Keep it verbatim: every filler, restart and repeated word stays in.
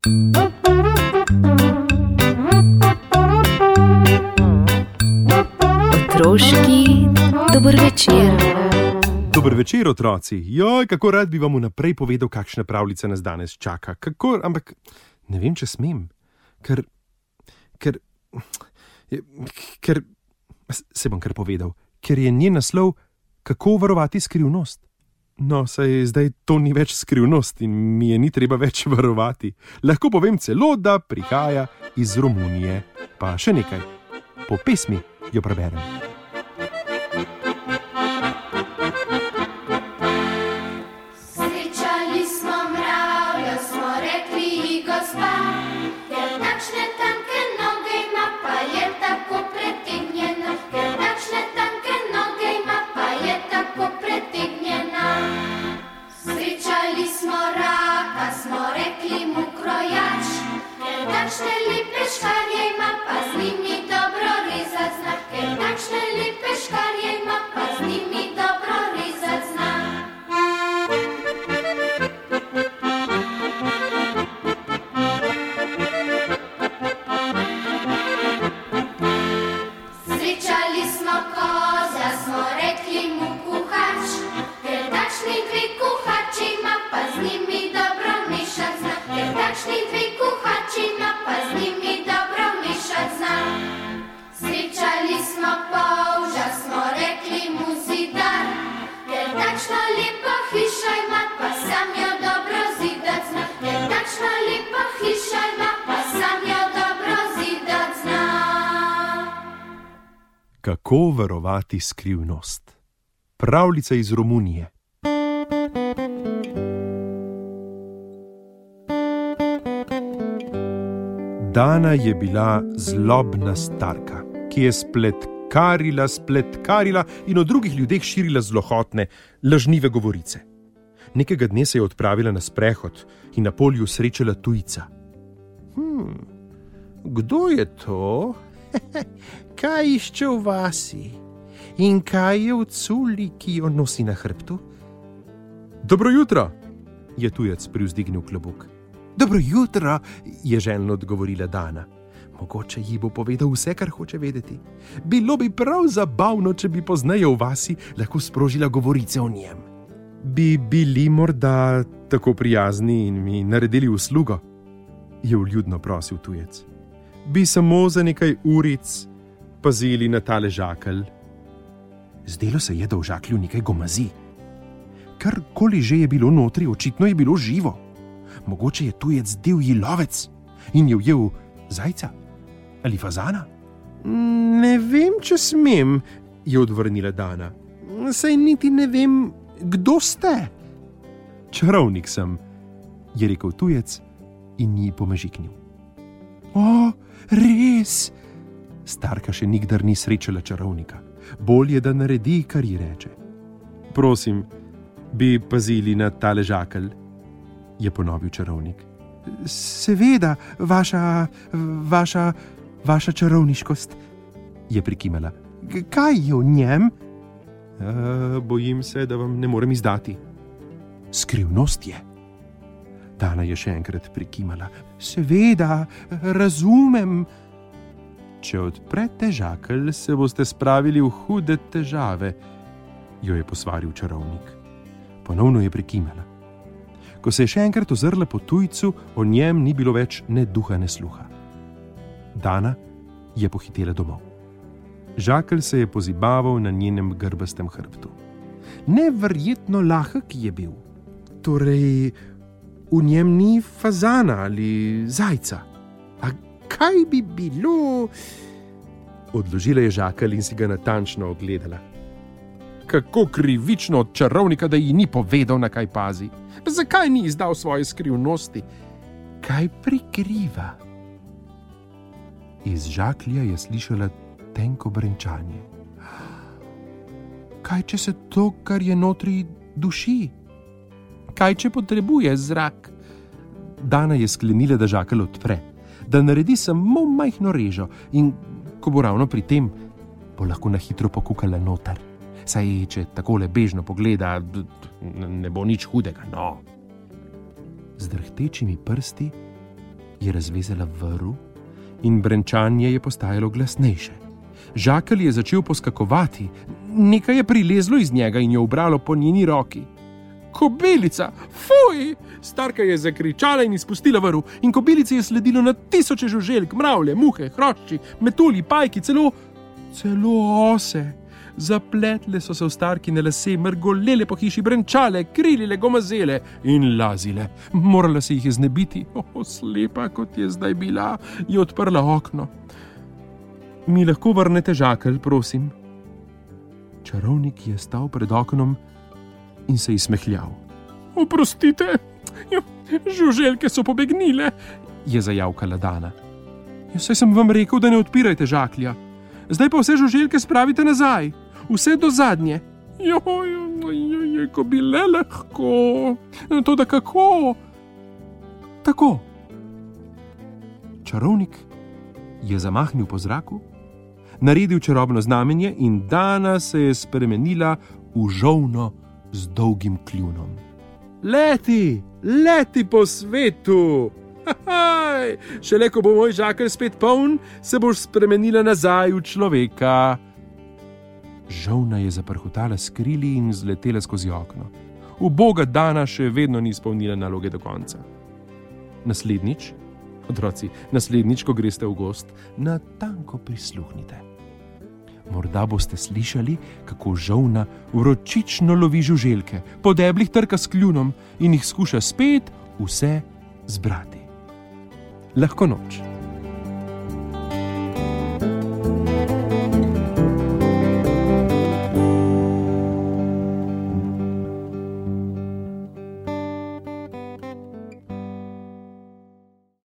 Otroški dober večer. Dober večer, otroci. Joj, kako rad bi vam vnaprej povedal, kakšna pravljica nas danes čaka. Kako, ampak ne vem, če smem. Ker, ker, ker, se bom kar povedal, ker je njen naslov Kako varovati skrivnost. No, saj zdaj to ni več skrivnost in mi je ni treba več varovati. Lahko povem celo, da prihaja iz Romunije. Pa še nekaj. Po pesmi jo preberem. Srečali smo mravljo, smo rekli ji gospa, ker takšne tanke noge ima, pa je tako pretegnjena, ker takšne tanke noge ima, pa je tako pretegnjena. Srečali smo raka, smo rekli mu krojač, ker takšne lepe škarje ima, pa z njimi dobro rezat zna, ker takšne lepe škarje ima, pa z njimi dobro rezat zna. Srečali smo koza, smo rekli mu kuhač, ker takšni dve kuhači ima, pa z njimi dobro mešat zna, ker takšni dve kuhači ima, pa z njimi dobro mešat zna. Srečali smo polža, smo rekli mu zidar, ker takšno lepo hišo ima, pa sam jo dobro zidat zna, ker takšno lepo hišo ima, pa sam jo dobro zidat zna. Kako varovati skrivnost. Pravljica iz Romunije. Dana je bila zlobna starka, ki je spletkarila, spletkarila in o drugih ljudeh širila zlohotne, lažnive govorice. Nekega dne se je odpravila na sprehod in na polju srečala tujca. Hm, kdo je to? Kaj išče v vasi? In kaj je v culi, ki jo nosi na hrbtu? Dobro jutro, je tujec privzdignil klobuk. Dobro jutro, je željno odgovorila Dana. Mogoče ji bo povedal vse, kar hoče vedeti. Bilo bi prav zabavno, če bi pozneje v vasi lahko sprožila govorice o njem. Bi bili morda tako prijazni in mi naredili uslugo? Je vljudno prosil tujec. Bi samo za nekaj uric pazili na tale žakelj. Zdelo se je, da v žaklju nekaj gomazi. Karkoli že je bilo notri, očitno je bilo živo. Mogoče je tujec divji lovec in je ujel zajca ali fazana? Ne vem, če smem, je odvrnila Dana. Saj niti ne vem, kdo ste. Čarovnik sem, je rekel tujec in ji pomežiknil. O, res? Starka še nikdar ni srečala čarovnika. Bolje, da naredi, kar ji reče. Prosim, bi pazili na tale žakelj, je ponovil čarovnik. Seveda, vaša, vaša, vaša čarovniškost, je prikimala. Kaj je v njem? E, bojim se, da vam ne morem izdati. Skrivnost je. Dana je še enkrat prikimala. Seveda, razumem. Če odprete žakelj, se boste spravili v hude težave, jo je posvaril čarovnik. Ponovno je prikimala. Ko se je še enkrat ozrla po tujcu, o njem ni bilo več ne duha, ne sluha. Dana je pohitela domov. Žakelj se je pozibaval na njenem grbastem hrbtu. Neverjetno lahek je bil. Torej, v njem ni fazana ali zajca. A kaj bi bilo? Odložila je žakelj in si ga natančno ogledala. Kako krivično od čarovnika, da ji ni povedal, na kaj pazi. Zakaj ni izdal svoje skrivnosti? Kaj prikriva? Iz žaklja je slišala tenko brenčanje. Kaj, če se to, kar je notri, duši? Kaj, če potrebuje zrak? Dana je sklenila, da žakelj odpre, da naredi samo majhno režo in ko bo ravno pri tem, bo lahko na hitro pokukala noter. Saj, če takole bežno pogleda, ne bo nič hudega, no. Z drhtečimi prsti je razvezala vrv in brenčanje je postajalo glasnejše. Žakelj je začel poskakovati, nekaj je prilezlo iz njega in jo ubralo po njeni roki. Kobilica, fuj! Starka je zakričala in izpustila vrv, in kobilici je sledilo na tisoče žuželk, mravlje, muhe, hrošči, metulji, pajki, celo, celo ose. Zapletle so se v starkine lase, mrgolele po hiši, brenčale, krilile, gomazele in lazile. Morala se jih je znebiti. O, slepa, kot je zdaj bila, je odprla okno. Mi lahko vrnete žakelj, prosim? Čarovnik je stal pred oknom in se izsmehljal. Oprostite, žuželke so pobegnile, je zajavkala Dana. Saj sem vam rekel, da ne odpirajte žaklja. Zdaj pa vse žuželke spravite nazaj, vse do zadnje. Joj, joj, ko bi le lahko. Toda kako? Tako. Čarovnik je zamahnil po zraku, naredil čarobno znamenje in Dana se je spremenila v žolno z dolgim kljunom. Leti, leti po svetu! Haj, šele ko bo moj žakelj spet poln, se boš spremenila nazaj v človeka. Žolna je zaprhutala s krili in zletela skozi okno. Uboga Dana še vedno ni izpolnila naloge do konca. Naslednjič, otroci, naslednjič, ko greste v gozd, natanko prisluhnite. Morda boste slišali, kako žolna vročično lovi žuželke, po deblih trka s kljunom in jih skuša spet vse zbrati. Lahko noč.